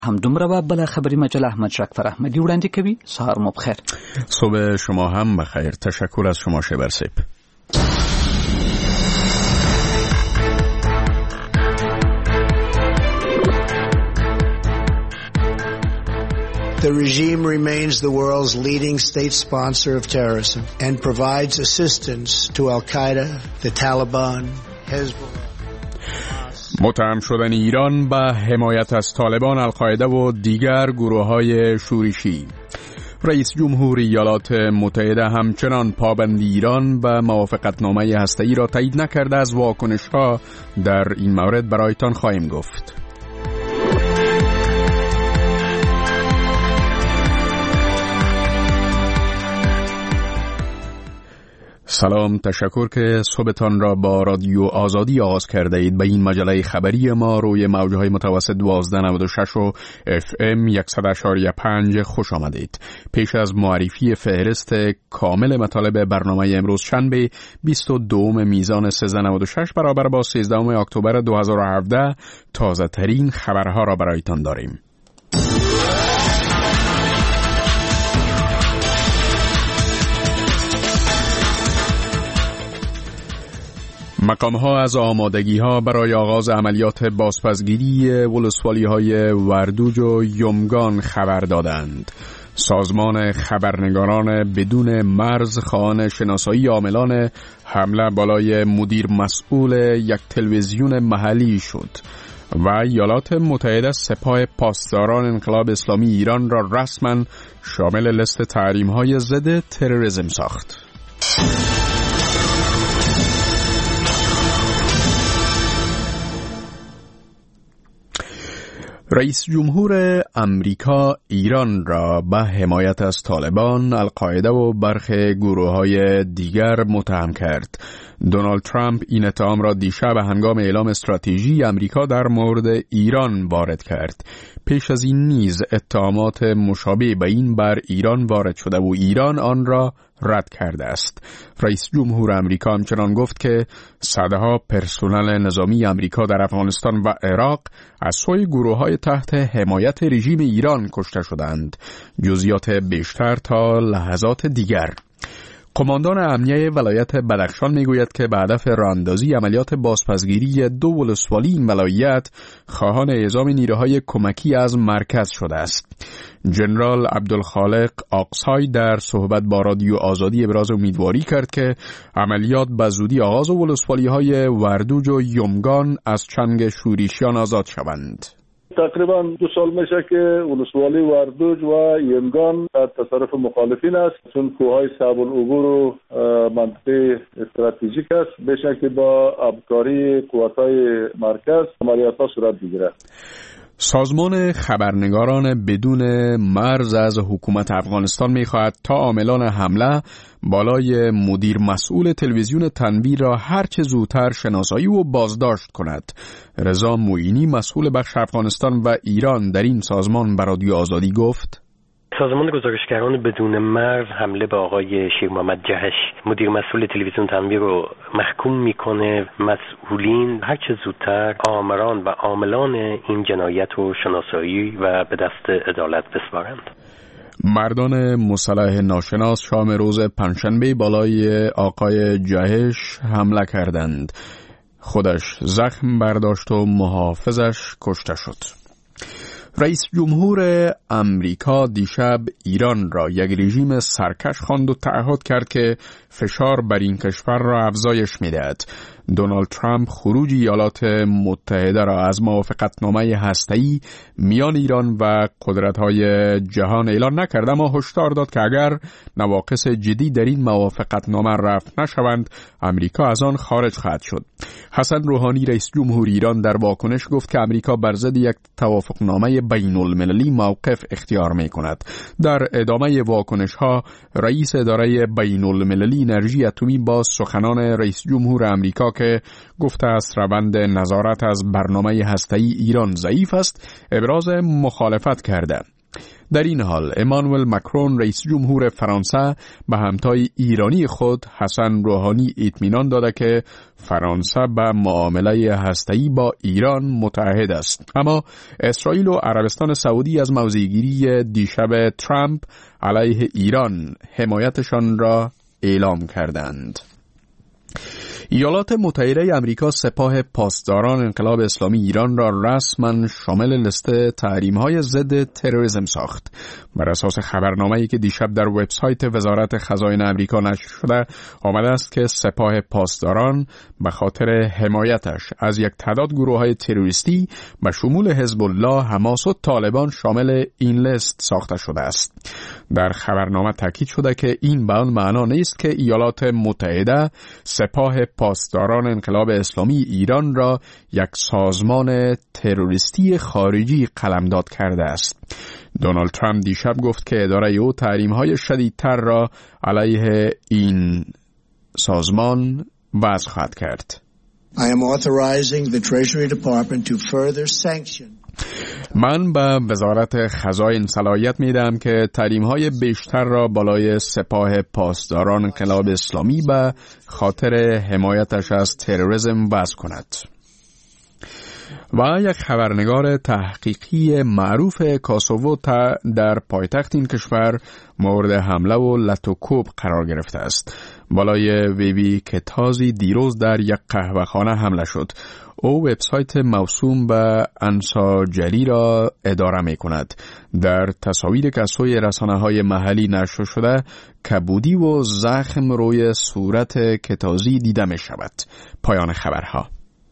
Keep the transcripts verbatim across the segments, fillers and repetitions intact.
همدومره و بله خبری مجله احمد شکفر احمدی وړاندې کوي. سهار مو بخیر. صبح شما هم بخیر. تشکر از شما شبرسیب. The regime remains the world's leading state sponsor of terrorism and provides assistance to Al-Qaeda, the Taliban, Hezbollah. متهم شدن ایران به حمایت از طالبان، القاعده و دیگر گروه‌های شورشی. رئیس جمهور ایالات متحده همچنان پابندی ایران به موافقتنامه هسته‌ای را تایید نکرده. از واکنش‌ها در این مورد برایتان خواهیم گفت. سلام، تشکر که صبحتان را با رادیو آزادی آغاز کرده اید. به این مجله خبری ما روی موجهای متوسط دوازده نود و شش و اف ام صد و پنج خوش آمدید. پیش از معرفی فهرست کامل مطالب برنامه امروز شنبه بیست و دوم میزان سیزده نود و شش برابر با سیزدهم اکتبر دو هزار و هفده تازه ترین خبرها را برایتان داریم. مقام‌ها از آمادگی‌ها برای آغاز عملیات بازپسگیری ولسوالی‌های وردوج و یمگان خبر دادند. سازمان خبرنگاران بدون مرز خواهان شناسایی عاملان حمله بالای مدیر مسئول یک تلویزیون محلی شد و ایالات متحده سپاه پاسداران انقلاب اسلامی ایران را رسما شامل لیست تحریم‌های ضد تروریسم ساخت. رئیس جمهور امریکا ایران را به حمایت از طالبان، القاعده و برخی گروه‌های دیگر متهم کرد. دونالد ترامپ این اتهام را دیشب هنگام اعلام استراتژی امریکا در مورد ایران وارد کرد. پیش از این نیز اتهامات مشابه به این بر ایران وارد شده و ایران آن را رد کرده است. رئیس جمهور امریکا همچنان گفت که صدها پرسنل نظامی امریکا در افغانستان و عراق از سوی گروه‌های تحت حمایت رژیم ایران کشته شدند. جزئیات بیشتر تا لحظات دیگر. قماندان امنیه ولایت بدخشان میگوید که به هدف راه‌اندازی عملیات بازپسگیری دو ولسوالی این ولایت خواهان اعزام نیروهای کمکی از مرکز شده است. جنرال عبدالخالق آقسای در صحبت با رادیو آزادی ابراز امیدواری کرد که عملیات به زودی آغاز و ولسوالی‌های وردوج و یمگان از چنگ شورشیان آزاد شوند. تقریبا دو سال میشه که ولسوالی وردوج و یمگان در تصرف مخالفین است، چون کوههای صعب العبور و منطقه استراتژیک است. بشه که با ابکاری قوت‌های مرکز عملیات‌ها صورت می‌گیرد. سازمان خبرنگاران بدون مرز از حکومت افغانستان می‌خواهد تا عاملان حمله بالای مدیر مسئول تلویزیون تنویر را هرچه زودتر شناسایی و بازداشت کند. رضا معینی مسئول بخش افغانستان و ایران در این سازمان به رادیو آزادی گفت: سازمان گزارشگران بدون مرز حمله به آقای شیر محمد جهش مدیر مسئول تلویزیون تنویر رو محکوم میکنه. مسئولین هرچه زودتر آمران و عاملان این جنایت رو شناسایی و به دست عدالت بسپارند. مردان مسلح ناشناس شام روز پنجشنبه بالای آقای جهش حمله کردند. خودش زخم برداشت و محافظش کشته شد. رئیس جمهور امریکا دیشب ایران را یک رژیم سرکش خواند و تعهد کرد که فشار بر این کشور را افزایش می‌دهد. دونالد ترامپ خروج ایالات متحده را از موافقتنامه هسته‌ای میان ایران و قدرت‌های جهان اعلان نکرد، اما هشدار داد که اگر نواقص جدی در این موافقتنامه رفع نشوند، امریکا از آن خارج خواهد شد. حسن روحانی رئیس جمهور ایران در واکنش گفت که امریکا بر ضد یک توافقنامه بین المللی موقف اختیار می‌کند. در ادامه واکنش‌ها رئیس اداره بین المللی انرژی اتمی با سخنان رئیس جمهور امریکا که گفته است روند نظارت از برنامه هسته‌ای ایران ضعیف است، ابراز مخالفت کرده. در این حال امانوئل مکرون رئیس جمهور فرانسه به همتای ایرانی خود حسن روحانی اطمینان داده که فرانسه به معامله هسته‌ای با ایران متعهد است، اما اسرائیل و عربستان سعودی از موضع‌گیری دیشب ترامپ علیه ایران حمایتشان را اعلام کردند. ایالات متحده آمریکا سپاه پاسداران انقلاب اسلامی ایران را رسما شامل لیست تحریم‌های ضد تروریسم ساخت. بر اساس خبرنامه‌ای که دیشب در وبسایت وزارت خزاین آمریکا نشر شده، آمده است که سپاه پاسداران به خاطر حمایتش از یک تعداد گروه‌های تروریستی به شمول حزب الله، حماس و طالبان شامل این لیست ساخته شده است. در خبرنامه تاکید شده که این به آن معنا نیست که ایالات متحده سپاه پاسداران انقلاب اسلامی ایران را یک سازمان تروریستی خارجی قلمداد کرده است. دونالد ترامپ دیشب گفت که اداره او تحریم‌های شدیدتر را علیه این سازمان وضع خواهد کرد. I am authorizing the Treasury Department to further sanction. من به وزارت خزاین صلاحیت میدم که تحریم‌های بیشتر را بالای سپاه پاسداران انقلاب اسلامی به خاطر حمایتش از تروریسم وضع کند. و یک خبرنگار تحقیقی معروف کاسوو در پایتخت این کشور مورد حمله و لطوکوب قرار گرفته است. بالای ویبی کتازی دیروز در یک قهوه‌خانه حمله شد. او وبسایت موسوم به انساجری را اداره می کند. در تصاویر که از سوی رسانه‌های محلی نشر شده، کبودی و زخم روی صورت کتازی دیده می شود. پایان خبرها.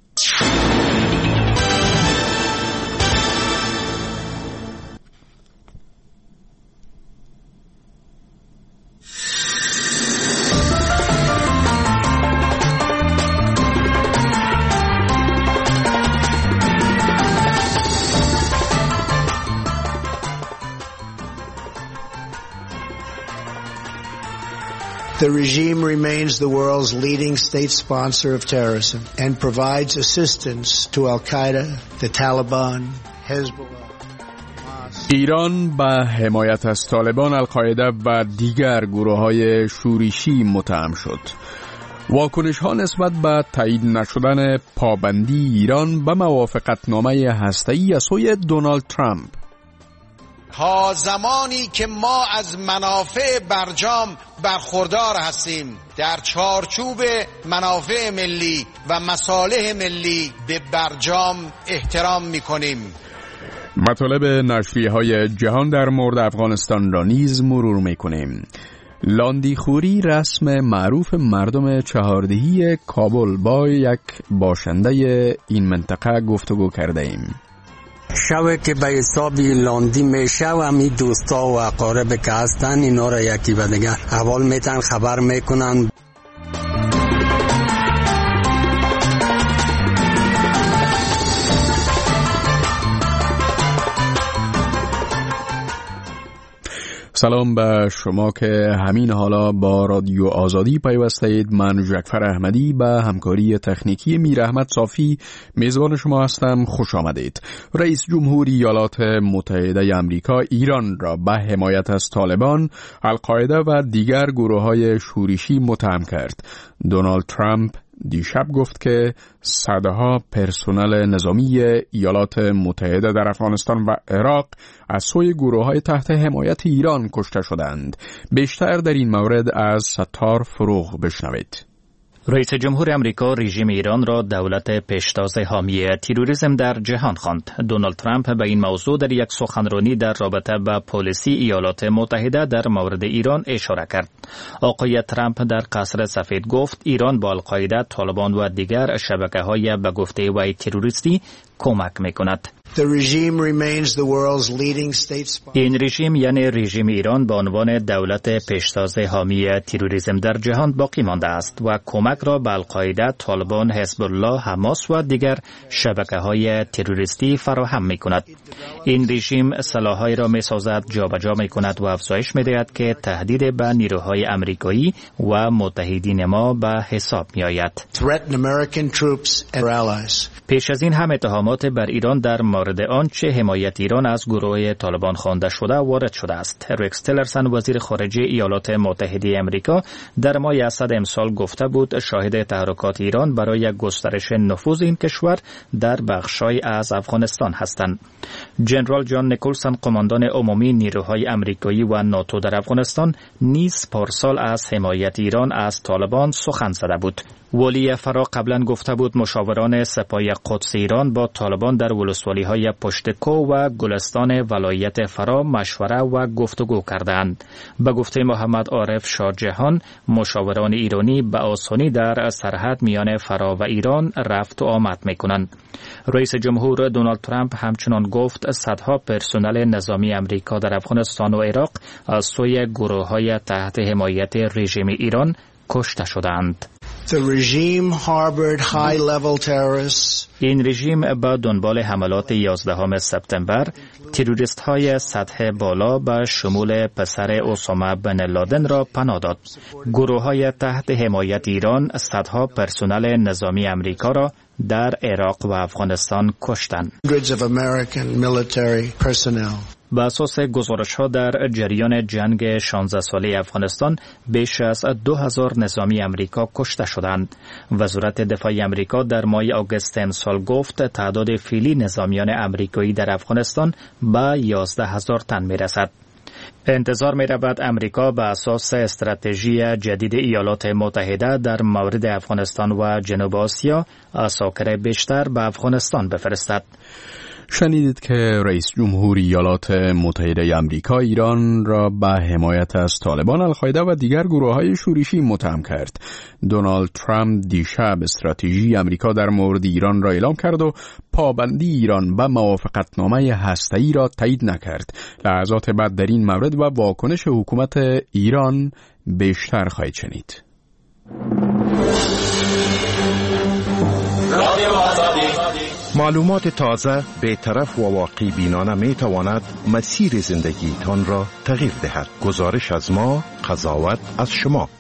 The regime remains the world's leading state sponsor of terrorism and provides assistance to Al-Qaeda, the Taliban, Hezbollah. ایران به حمایت از طالبان، القاعده و دیگر گروه‌های شورشی متهم شد. واکنش‌ها نسبت به تایید نشدن پابندی ایران به موافقتنامه هسته‌ای از سوی دونالد ترامپ. تا زمانی که ما از منافع برجام برخوردار هستیم، در چارچوب منافع ملی و مصالح ملی به برجام احترام می‌کنیم. مطالب نشریه‌های جهان در مورد افغانستان را نیز مرور می‌کنیم. لاندیخوری رسم معروف مردم چهاردهی کابل با یک باشنده این منطقه گفتگو کرده ایم. شوه که به حسابی لاندی میشه و همی دوستا و اقارب که هستن اینا را یکی و دیگر احوال میتن خبر میکنن. سلام به شما که همین حالا با رادیو آزادی پیوسته اید. من جعفر احمدی به همکاری تکنیکی میر احمد صافی میزبان شما هستم. خوش آمدید. رئیس جمهور ایالات متحده آمریکا ایران را به حمایت از طالبان، القاعده و دیگر گروه‌های شورشی متهم کرد. دونالد ترامپ دیشب گفت که صدها پرسنل نظامی ایالات متحده در افغانستان و عراق از سوی گروه‌های تحت حمایت ایران کشته شدند. بیشتر در این مورد از ستار فروغ بشنوید. رئیس جمهور امریکا رژیم ایران را دولت پیشتاز حامی تروریسم در جهان خواند. دونالد ترامپ به این موضوع در یک سخنرانی در رابطه با پالیسی ایالات متحده در مورد ایران اشاره کرد. آقای ترامپ در قصر سفید گفت ایران با القاعده، طالبان و دیگر شبکه‌های به گفته وی تروریستی کمک می‌کند. این رژیم یعنی رژیم ایران به عنوان دولت پیشتاز حامی تروریسم در جهان باقی مانده است و کمک را به القاعده، طالبان، حزب الله، حماس و دیگر شبکه‌های تروریستی فراهم می‌کند. این رژیم سلاح‌هایی را می‌سازد، جابجا می‌کند و افزایش می‌دهد که تهدید به نیروهای آمریکایی و متحدین ما به حساب می‌آید. پیش از این هم اتهامات بر ایران در مورد آنچه حمایت ایران از گروه طالبان خوانده شده وارد شده است. ریکس تیلرسن وزیر خارجه ایالات متحده آمریکا در ماه اسد امسال گفته بود شاهد تحرکات ایران برای گسترش نفوذ این کشور در بخشای از افغانستان هستند. جنرال جان نیکلسون قماندان عمومی نیروهای آمریکایی و ناتو در افغانستان نیز پارسال از حمایت ایران از طالبان سخن زده بود. ولی فرا قبلا گفته بود مشاوران سپاه قدس ایران با طالبان در ولسوالی‌های پشتکو و گلستان ولایت فرا مشوره و گفتگو کردند. به گفته محمد عارف شاهجهان مشاوران ایرانی به آسانی در سرحد میان فرا و ایران رفت و آمد میکنند. رئیس جمهور دونالد ترامپ همچنان گفت صدها پرسنل نظامی آمریکا در افغانستان و عراق از سوی گروه‌های تحت حمایت رژیم ایران کشته شدند. The regime harbored high-level terrorists. این رژیم با دنبال حملات یازدهم سپتامبر تروریست های سطح بالا به شمول پسر اسامه بن لادن را پناه داد. گروه های تحت حمایت ایران صدها پرسنل نظامی آمریکا را در عراق و افغانستان کشتند. Hundreds of American military personnel. به اساس گزارش ها در جریان جنگ شانزده ساله افغانستان بیش از دو هزار نظامی آمریکا کشته شدند. وزارت دفاع آمریکا در ماه آگوست امسال گفت تعداد فعلی نظامیان آمریکایی در افغانستان به یازده هزار تن می رسد. انتظار می رود امریکا به اساس استراتژی جدید ایالات متحده در مورد افغانستان و جنوب آسیا عساکر بیشتر به افغانستان بفرستد. شنیدید که رئیس جمهور ایالات متحده آمریکا ایران را به حمایت از طالبان، القاعده و دیگر گروه‌های شورشی متهم کرد. دونالد ترامپ دیشب استراتژی آمریکا در مورد ایران را اعلام کرد و پابندی ایران به موافقتنامه هسته‌ای را تایید نکرد. لحظات بعد در این مورد و واکنش حکومت ایران بیشتر خواهید شنید. معلومات تازه، بی‌طرف و واقعی بینانه می تواند مسیر زندگیتان را تغییر دهد. گزارش از ما، قضاوت از شما.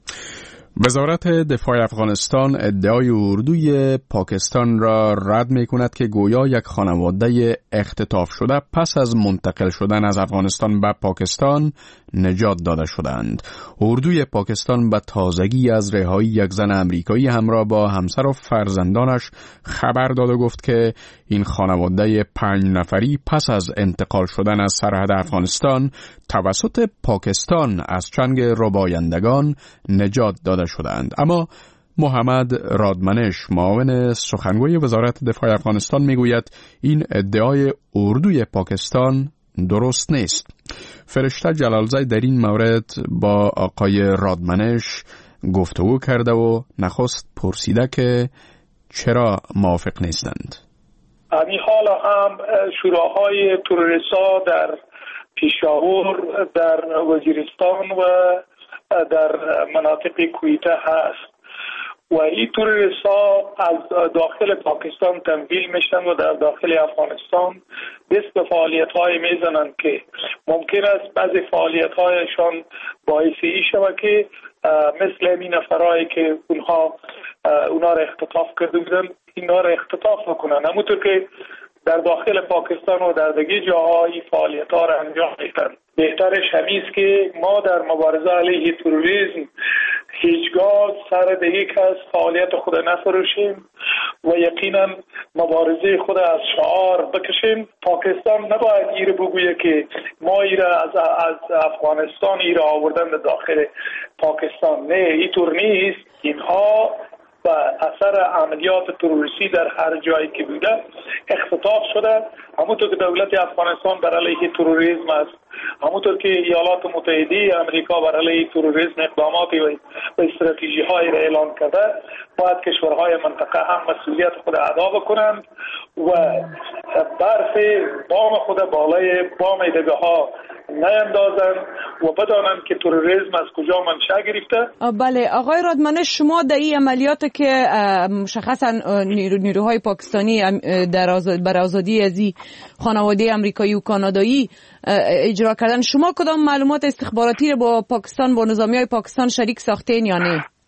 وزارت دفاع افغانستان ادعای اردوی پاکستان را رد می کند که گویا یک خانواده اختطاف شده پس از منتقل شدن از افغانستان به پاکستان نجات داده شدند. اردوی پاکستان به تازگی از رهایی یک زن امریکایی همراه با همسر و فرزندانش خبر داد و گفت که این خانواده پنج نفری پس از انتقال شدن از سرحد افغانستان توسط پاکستان از چنگ ربایندگان نجات داده شدند. اما محمد رادمنش، معاون سخنگوی وزارت دفاع افغانستان، میگوید این ادعای اردوی پاکستان درست نیست. فرشته جلالزی در این مورد با آقای رادمنش گفتگو کرده و نخست پرسیده که چرا موافق نیستند. همین حالا هم شوراهای تروریستا در پیشاور، در وزیرستان و در مناطق کویته هست و این تروریستا از داخل پاکستان تمویل میشن و در داخل افغانستان دست به فعالیت های میزنند که ممکن است بعضی فعالیت هایشان باعث این شود که مثل این نفرهایی که اونها اونا را اختطاف کرده بودن اینا را اختطاف بکنن. همونطور که در داخل پاکستان و در دیگه جاهای فعالیت ها را انجام میدن. بهترش همیست که ما در مبارزه علیه تروریسم هیچگاه سر دیگه کس فعالیت خود نفروشیم و یقینا مبارزه خود از شعار بکشیم. پاکستان نباید ایره بگویه که ما ایره از, از افغانستان ایره آوردن داخل پاکستان. نه، اینطور نیست. اینها و اثر عملیات تروریستی در هر جایی که بوده اختطاف شده. همونطور که دولت افغانستان بر علیه تروریسم است، همونطور که ایالات متحده آمریکا بر علیه تروریسم اقداماتی و استراتژی هایی را اعلان کرده، باید کشورهای منطقه هم مسئولیت خود ادا بکنند و برف بام خود بالای بام دیگه ها نیندازند و بدانند که تروریسم از کجا منشأ گرفته. بله آقای رادمنش، شما در این عملیات که مشخصا نیروهای پاکستانی در آزاد بر آزادی از خانواده آمریکایی و کانادایی اجرا کردن، شما کدام معلومات استخباراتی رو با پاکستان با نظامیای پاکستان شریک ساختین یا نه؟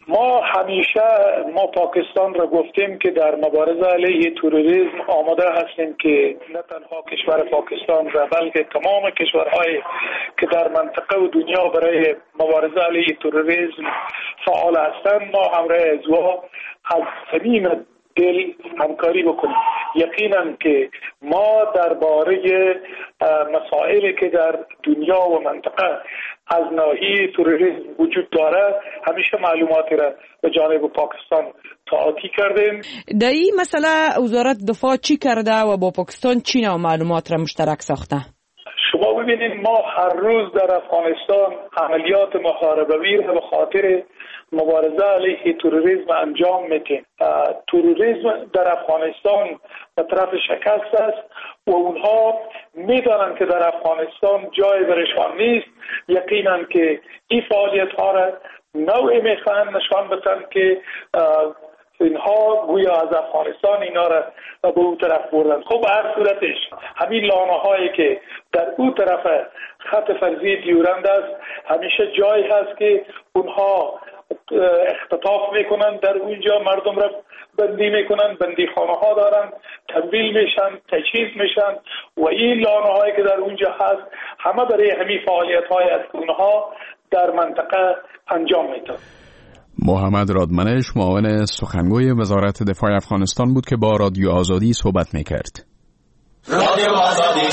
ما همیشه ما پاکستان را گفتیم که در مبارزه علیه تروریسم آماده هستیم که نه تنها کشور پاکستان را بلکه تمام کشورهای که در منطقه و دنیا برای مبارزه علیه تروریسم فعال هستند ما همراه ازوا از صمیم دل همکاری بکنیم. یقینا که ما درباره مسائلی که در دنیا و منطقه از ناحیه تروریسم وجود داره همیشه معلوماتی را به جانب پاکستان تعاطی کردیم. در این مسئله وزارت دفاع چی کرده و با پاکستان چی نوع معلومات را مشترک ساخته؟ شما ببینید ما هر روز در افغانستان عملیات محاربوی را به خاطر مبارزه علیه تروریسم انجام میدیم. تروریسم در افغانستان به طرف شکست است و اونها میدانند که در افغانستان جای برشان نیست. یقینا که این فعالیت ها را نوعی میخواهند نشان بدن که اینها گویا از افغانستان اینا را به اون طرف بردن. خب هر صورتش همین لانه هایی که در اون طرف خط فرضی دیورند است همیشه جایی هست که اونها اختطاف میکنن، در اونجا مردم را بندی میکنن، بندی خانه ها دارن، تبدیل میشن، تجهیز میشن و این لانه هایی که در اونجا هست همه برای همین فعالیت های است که اونها در منطقه انجام میدن. محمد رادمنش معاون سخنگوی وزارت دفاع افغانستان بود که با رادیو آزادی صحبت میکرد. رادیو آزادی.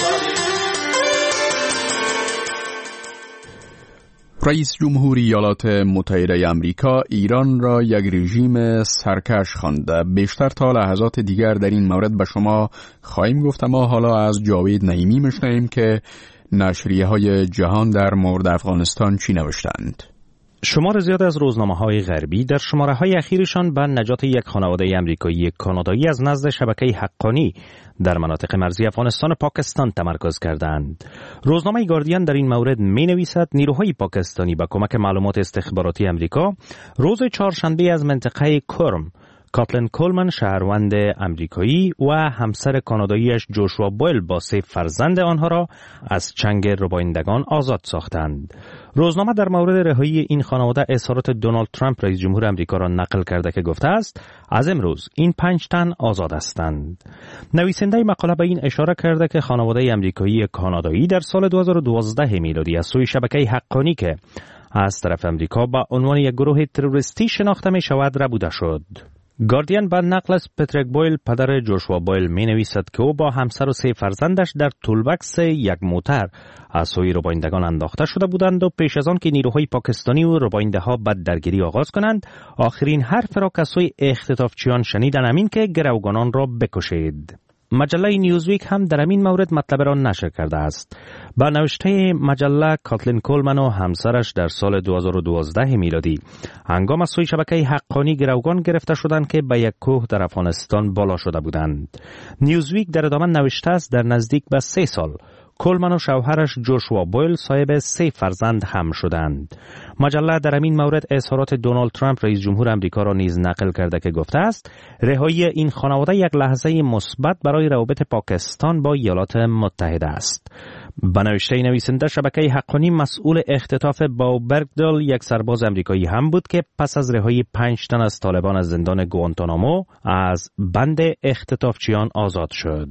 رئیس جمهور ایالات متحده آمریکا ایران را یک رژیم سرکش خوانده. بیشتر تا لحظات دیگر در این مورد به شما خواهیم گفت، اما حالا از جاوید نعیمی میشنویم که نشریه‌های جهان در مورد افغانستان چی نوشتند. شمار زیاد از روزنامه‌های غربی در شماره‌های اخیرشان به نجات یک خانواده آمریکایی کانادایی از نزد شبکه حقانی در مناطق مرزی افغانستان و پاکستان تمرکز کردند. روزنامه گاردین در این مورد می‌نویسد نیروهای پاکستانی با کمک معلومات استخباراتی آمریکا روز چهارشنبه از منطقه کرم کاتلین کولمن شهروند امریکایی و همسر کاناداییش جوشوا بویل با سه فرزند آنها را از چنگ ربایندگان آزاد ساختند. روزنامه در مورد رهایی این خانواده اظهارات دونالد ترامپ رئیس جمهور آمریکا را نقل کرده که گفته است از امروز این پنج تن آزاد هستند. نویسنده مقاله به این اشاره کرده که خانواده امریکایی کانادایی در سال دو هزار و دوازده میلادی از سوی شبکه حقانی که از طرف آمریکا با عنوان یک گروه تروریستی شناخته می شود ربوده شد. گاردین با نقل از پتریک بویل پدر جوشوا بویل می نویسد که او با همسر و سه فرزندش در تولبکس یک موتر از سوی ربایندگان انداخته شده بودند و پیش از آن که نیروهای پاکستانی و رباینده ها بد درگیری آغاز کنند آخرین حرف را که سوی اختطافچیان شنیدند همین که گروگانان را بکشید. مجله نیوزویک هم در این مورد مطلب را نشر کرده است. با نوشته مجله کاتلین کولمن و همسرش در سال دو هزار و دوازده میلادی هنگام از سوی شبکه حقانی گروگان گرفته شدند که به یک کوه در افغانستان بالا شده بودند. نیوزویک در ادامه نوشته است در نزدیک به سه سال کولمن و شوهرش جوشوا بویل صاحب سه فرزند هم شدند. مجله در این مورد اظهارات دونالد ترامپ رئیس جمهور آمریکا را نیز نقل کرده که گفته است رهایی این خانواده یک لحظه مثبت برای روابط پاکستان با ایالات متحده است. به نوشته نویسنده شبکه حقانی مسئول اختطاف باو برگدال یک سرباز آمریکایی هم بود که پس از رهایی پنج تن از طالبان از زندان گوانتانامو از بند اختطافچیان آزاد شد.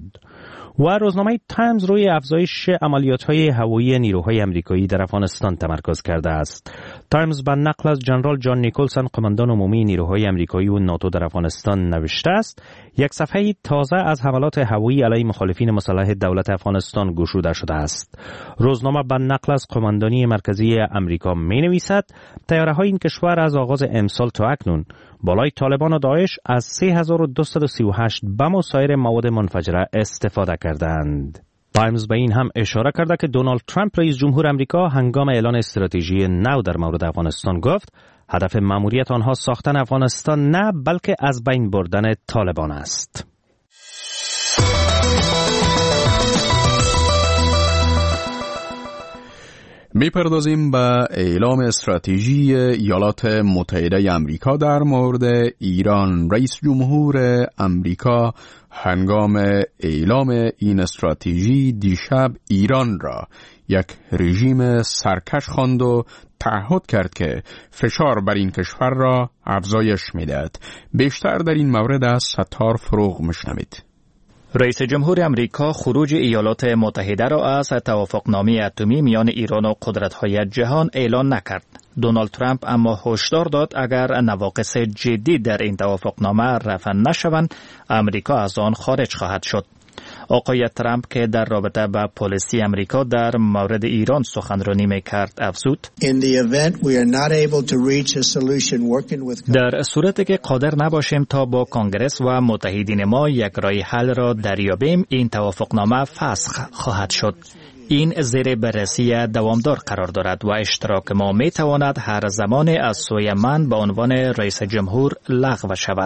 و روزنامه تایمز روی افزایش عملیات‌های هوایی نیروهای آمریکایی در افغانستان تمرکز کرده است. تایمز به نقل از جنرال جان نیکلسون قماندان عمومی نیروهای آمریکایی و ناتو در افغانستان نوشته است یک صفحه تازه از حملات هوایی علیه مخالفین مسلح دولت افغانستان گشوده شده است. روزنامه به نقل از قماندانی مرکزی آمریکا می‌نویسد طیاره‌های این کشور از آغاز امسال تا اکنون بالای طالبان و داعش از سه هزار و دویست و سی و هشت بم و سایر مواد منفجره استفاده کردند. تایمز به این هم اشاره کرده که دونالد ترامپ رئیس جمهور آمریکا هنگام اعلان استراتژی نو در مورد افغانستان گفت هدف مأموریت آنها ساختن افغانستان نه بلکه از بین بردن طالبان است. میپردازیم به اعلام استراتژی ایالات متحده آمریکا در مورد ایران. رئیس جمهور آمریکا هنگام اعلام این استراتژی دیشب ایران را یک رژیم سرکش خواند و تعهد کرد که فشار بر این کشور را افزایش می‌دهد. بیشتر در این مورد از ستار فروغ میشنوید. رئیس جمهور امریکا خروج ایالات متحده را از توافقنامه اتمی میان ایران و قدرت‌های جهان اعلان نکرد. دونالد ترامپ اما هشدار داد اگر نواقص جدی در این توافقنامه رفع نشوند، امریکا از آن خارج خواهد شد. آقای ترامپ که در رابطه با پالیسی امریکا در مورد ایران سخنرانی می‌کرد افزود: در صورتی که قادر نباشیم تا با کنگره و متحدین ما یک راه حل را دریابیم، این توافقنامه فسخ خواهد شد. این زیر بررسی دوامدار قرار دارد و اشتراک ما می تواند هر زمان از سوی من به عنوان رئیس جمهور لغو شود.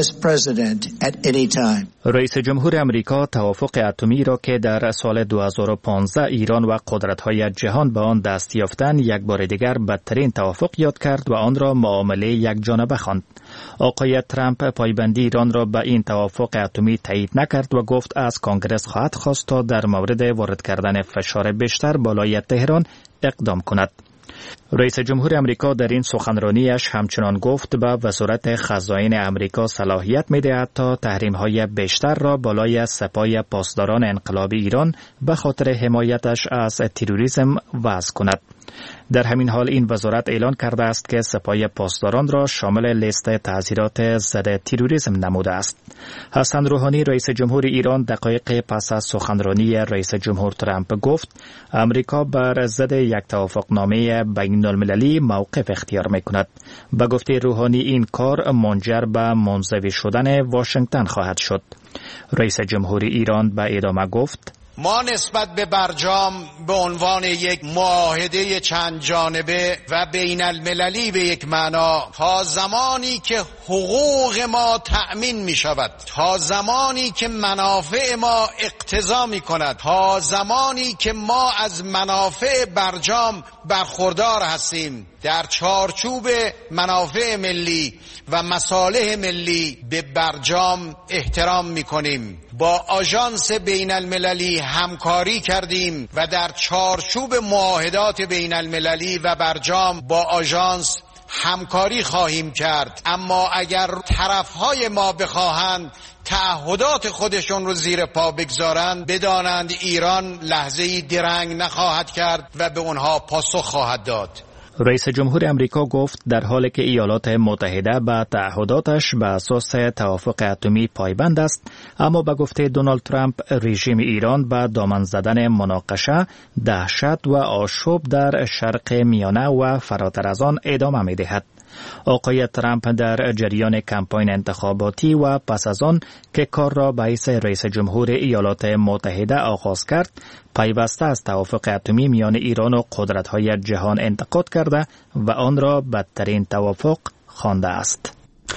رئیس جمهور امریکا توافق اتمی را که در سال دو هزار و پانزده ایران و قدرت‌های جهان به آن دست یافتند یک بار دیگر بدترین توافق یاد کرد و آن را معامله یک جانبه خواند. آقای ترامپ پایبندی ایران را به این توافق اتمی تایید نکرد و گفت از کنگره خواهد خواست تا در مورد وارد کردن فشار بیشتر بالای تهران اقدام کند. رئیس جمهور امریکا در این سخنرانیش همچنان گفت به وزارت خزائن امریکا صلاحیت می‌دهد تا تحریم‌های بیشتر را بالای سپاه پاسداران انقلاب ایران به خاطر حمایتش از تروریسم وضع کند. در همین حال این وزارت اعلان کرده است که سپاه پاسداران را شامل لیست تعزیرات ضد تروریسم نموده است. حسن روحانی رئیس جمهور ایران دقایق پس از سخنرانی رئیس جمهور ترامپ گفت امریکا بر ضد یک توافقنامه بین المللی موقف اختیار می‌کند. به گفته روحانی این کار منجر به منزوی شدن واشنگتن خواهد شد. رئیس جمهور ایران به ادامه گفت: ما نسبت به برجام به عنوان یک معاهده چند جانبه و بین المللی به یک معنا تا زمانی که حقوق ما تأمین می شود، تا زمانی که منافع ما اقتضا می کند، تا زمانی که ما از منافع برجام برخوردار هستیم، در چارچوب منافع ملی و مصالح ملی به برجام احترام می کنیم. با آژانس بین المللی همکاری کردیم و در چارچوب معاهدات بین المللی و برجام با آژانس همکاری خواهیم کرد. اما اگر طرفهای ما بخواهند تعهدات خودشون رو زیر پا بگذارند، بدانند ایران لحظه‌ای درنگ نخواهد کرد و به اونها پاسخ خواهد داد. رئیس جمهور امریکا گفت در حالی که ایالات متحده به تعهداتش به اساس توافق اتمی پایبند است، اما به گفته دونالد ترامپ رژیم ایران به دامن زدن مناقشه، دهشت و آشوب در شرق میانه و فراتر از آن ادامه می‌دهد. آقای ترامپ در جریان کمپاین انتخاباتی و پس از آن که کار را به حیث رئیس جمهور ایالات متحده آغاز کرد، پیوسته از توافق اتمی میان ایران و قدرت‌های جهان انتقاد کرده و آن را بدترین توافق خوانده است.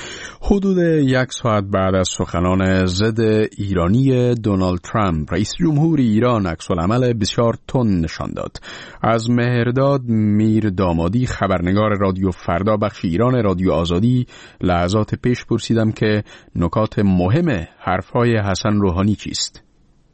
حدود یک ساعت بعد از سخنان ضد ایرانی دونالد ترامپ، رئیس جمهور ایران عکس‌العمل بسیار تند نشان داد. از مهرداد میر دامادی، خبرنگار رادیو فردا بخش ایران رادیو آزادی، لحظات پیش پرسیدم که نکات مهم حرفهای حسن روحانی چیست؟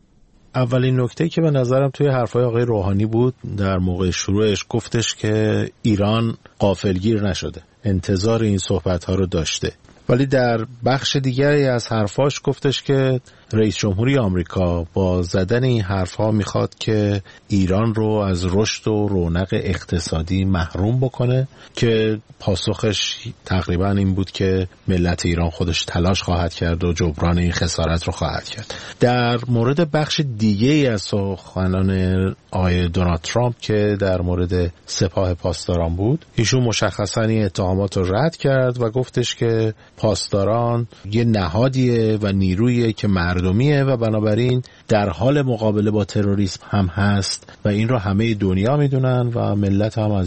اولین نکته که به نظرم توی حرفای آقای روحانی بود، در موقع شروعش گفتش که ایران غافلگیر نشده، انتظار این صحبت‌ها رو داشته. ولی در بخش دیگری از حرفاش گفتش که رئیس جمهوری آمریکا با زدن این حرفها میخواد که ایران رو از رشد و رونق اقتصادی محروم بکنه، که پاسخش تقریبا این بود که ملت ایران خودش تلاش خواهد کرد و جبران این خسارت رو خواهد کرد. در مورد بخش دیگه از سخنان آقای دونالد ترامپ که در مورد سپاه پاسداران بود، ایشون مشخصا این اتهامات رو رد کرد و گفتش که پاسداران یه نهادیه و نیرویه که مردمیه و بنابراین در حال مقابله با تروریسم هم هست و این رو همه دنیا میدونن و ملت هم از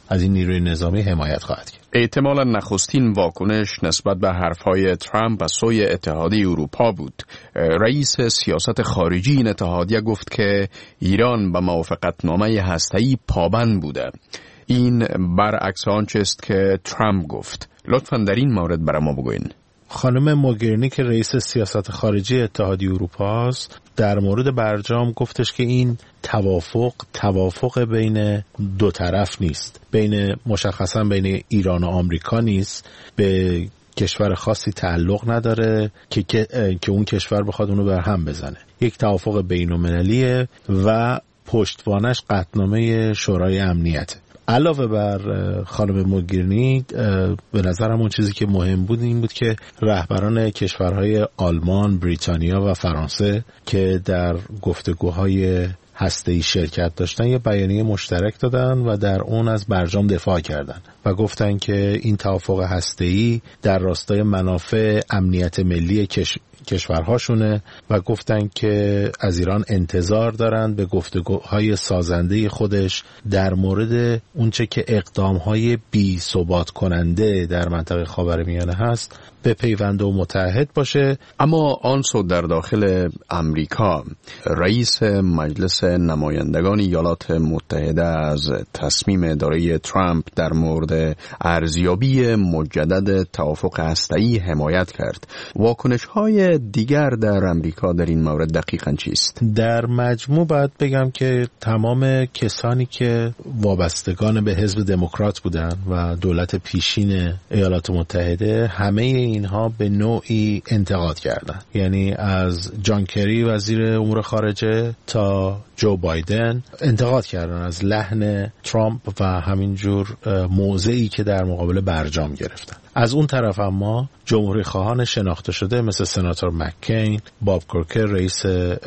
از این نیروی نظامی حمایت خواهد کرد. احتمالاً نخستین واکنش نسبت به حرفهای ترامپ از سوی اتحادیه اروپا بود. رئیس سیاست خارجی این اتحادیه گفت که ایران به موافقتنامه هسته‌ای پابند بوده. این برعکس آنچه است که ترامپ گفت. لطفاً در این مورد برای ما بگوین. خانم موگرینی که رئیس سیاست خارجی اتحادیه اروپا است در مورد برجام گفتش که این توافق توافق بین دو طرف نیست، بین مشخصا بین ایران و آمریکا نیست، به کشور خاصی تعلق نداره که که, که اون کشور بخواد اونو بر هم بزنه. یک توافق بین‌المللیه و پشتوانش قطعنامه شورای امنیته. علاوه بر خانم موگرینی به نظرم اون چیزی که مهم بود این بود که رهبران کشورهای آلمان، بریتانیا و فرانسه که در گفتگوهای هسته‌ای شرکت داشتن یه بیانیه مشترک دادن و در اون از برجام دفاع کردن و گفتن که این توافق هسته‌ای در راستای منافع امنیت ملی کش... کشورهاشونه و گفتن که از ایران انتظار دارن به گفتگوهای سازنده خودش در مورد اونچه که اقدامهای بی ثبات کننده در منطقه خاورمیانه هست به پیوند و متحد باشه. اما آن سو در داخل امریکا رئیس مجلس نمایندگان ایالات متحده از تصمیم اداره ترامپ در مورد ارزیابی مجدد توافق هسته‌ای حمایت کرد. واکنش‌های دیگر در امریکا در این مورد دقیقاً چیست؟ در مجموع باید بگم که تمام کسانی که وابستگان به حزب دموکرات بودن و دولت پیشین ایالات متحده همه اینها به نوعی انتقاد کردن، یعنی از جان کری وزیر امور خارجه تا جو بایدن انتقاد کردن از لحن ترامپ و همینجور موضعی که در مقابل برجام گرفتن. از اون طرف اما جمهوری خواهان شناخته شده مثل سناتور مککین، باب کورکر رئیس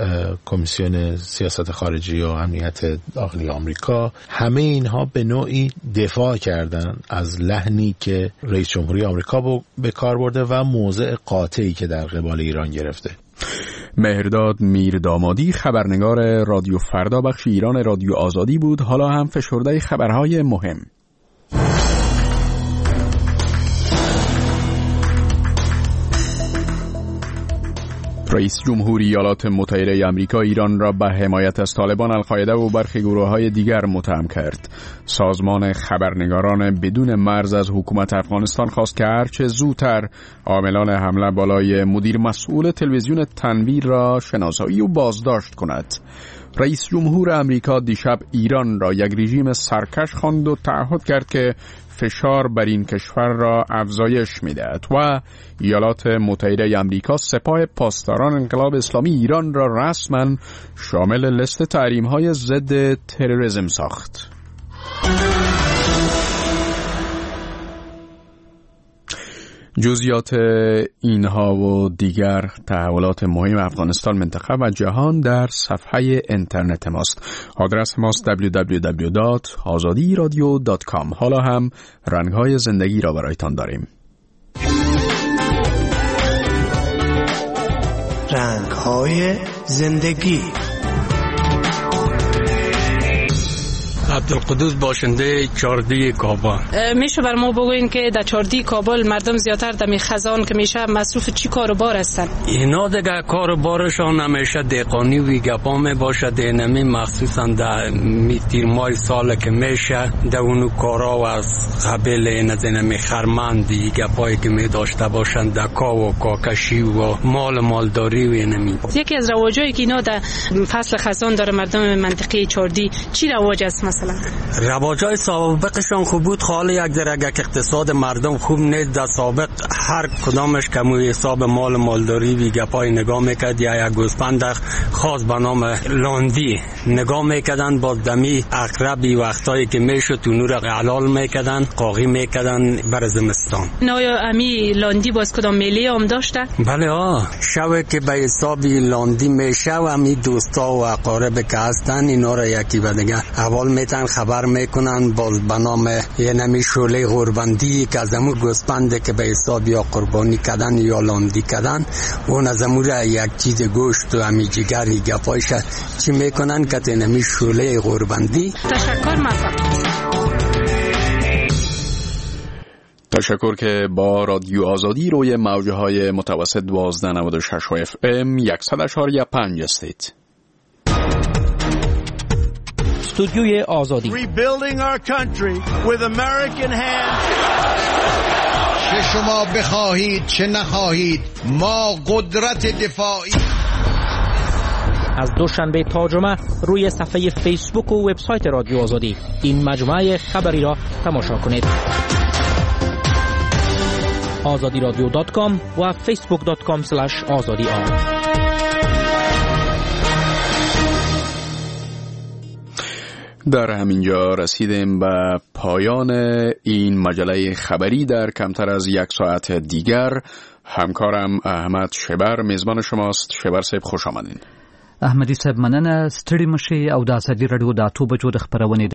کمیسیون سیاست خارجی و امنیت داخلی آمریکا، همه اینها به نوعی دفاع کردن از لحنی که رئیس جمهوری آمریکا به کار برده و موضع قاطعی که در قبال ایران گرفته. مهرداد میردامادی خبرنگار رادیو فردا بخش ایران رادیو آزادی بود. حالا هم فشرده خبرهای مهم. رئیس جمهوری ایالات متحده آمریکا ایران را به حمایت از طالبان، القاعده و برخی گروه‌های دیگر متهم کرد. سازمان خبرنگاران بدون مرز از حکومت افغانستان خواست که هرچه زودتر عاملان حمله بالای مدیر مسئول تلویزیون تنویر را شناسایی و بازداشت کند. رئیس جمهور آمریکا دیشب ایران را یک رژیم سرکش خواند و تعهد کرد که فشار بر این کشور را افزایش می‌دهد و ایالات متحده آمریکا سپاه پاسداران انقلاب اسلامی ایران را رسما شامل لیست تحریم‌های ضد تروریسم ساخت. جزئیات اینها و دیگر تحولات مهم افغانستان، منطقه و جهان در صفحه اینترنت ماست. آدرس ماست دبلیو دبلیو دبلیو دات آزادی رادیو دات کام. حالا هم رنگ‌های زندگی را برایتان داریم. رنگ‌های زندگی. عبدالقدوس باشنده چاردی کابل. میشه بر ما بگوین که در چاردی کابل مردم زیادتر در می خزان که میشه مصروف چی کار و بار هستن؟ اینا دیگه کار و بارشان همیشه دهقانی و گپا می باشه، دینمی مخصوصا در تیر ماه سال که میشه در اونو کارا و از قبل این دینمی خرمندی گپایی که می داشته باشن در کا و کاکشی و مال مالداری و اینمی. یکی از رواجایی که اینا در فصل خزان داره مردم منطقه چاردی چی رواج است؟ مثلا رواجای سابقشان خوب بود، خالی یک درجه اقتصاد مردم خوب نیست. در سابق هر کدامش کموی حساب مال مالداری وی گپای نگاه میکرد، یا یک گوسفند خاص به نام لاندی نگاه میکردن، با دمی اقربی وقتایی که میشد تو نور حلال میکردن، قاقی میکردن بر زمستان. نایا امی لاندی باز کدام میلی هم داشته؟ بله ها، شوه که به حسابی لاندی میشه و امی دوستا و اقارب که هستن اینا را یکی و دیگر اول میتن خبر میکنن باز به نام یه نمی شوله غربندی که از امور گوسپنده که به حساب یا قربانی کردن یا لاندی کردن، اون از امور یک چیز گوشت و امی جگری گپایش چی میکنن که نمی شوله غربندی. تشکر. مثلا تشکر که با رادیو آزادی روی موجه های متوسط دوازده نود و شش اف ام صد و اشاریه پنج هستید. استودیوی آزادی. Rebuilding our country with American hands. چه شما بخواهید چه نخواهید ما قدرت دفاعی. از دوشنبه تا جمعه روی صفحه فیسبوک و وبسایت رادیو آزادی این مجموعه خبری را تماشا کنید. آزادی رادیو دات کام و فیسبوک دات کام اسلش آزادی آن. در همینجا رسیدیم به پایان این مجله خبری. در کمتر از یک ساعت دیگر همکارم احمد شبر میزبان شماست. شبر صاحب خوش آمدین. احمدی صاحب مننه. ستړي مشي او د ازادي رادیو د اته بجو د خبرونې